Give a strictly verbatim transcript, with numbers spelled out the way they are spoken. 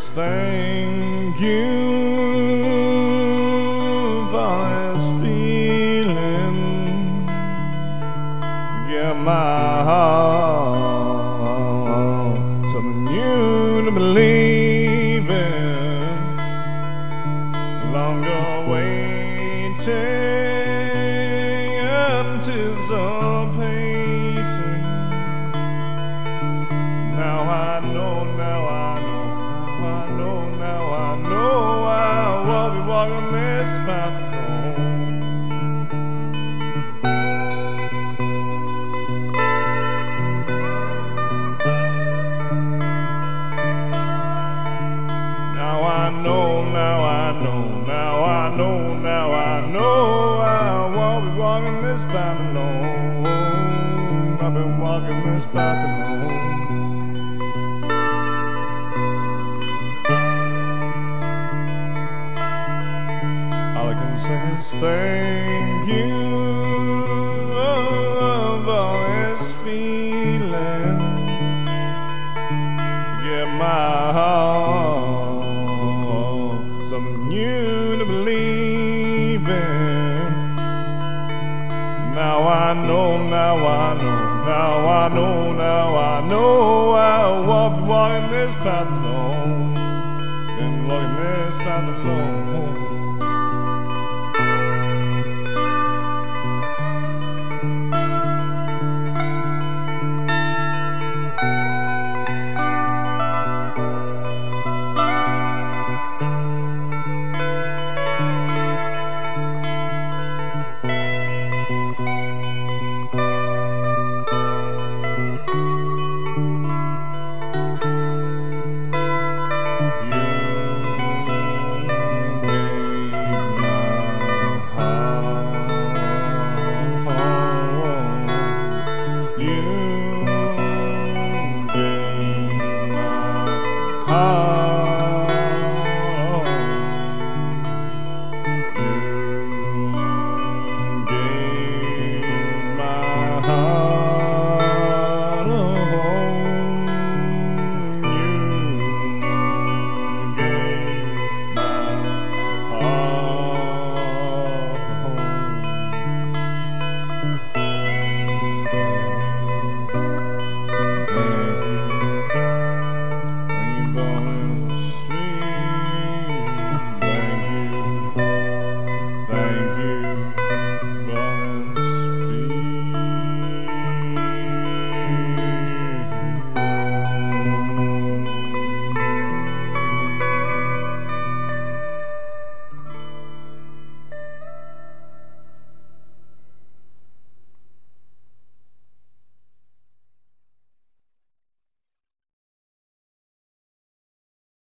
since thank you for this feeling. Give my heart something new to believe in. Longer waiting anticipating. Now I know, now I know, now I know, now I know I will be walking this path alone. Now I know, now I know, now I know, now I know I will be walking this path alone. I've been walking this path alone. All I can say is thank you for this feeling. Give my heart something new to believe in. Now I know, now I know, now I know, now I know I will be walking this path alone. Been walking this path alone.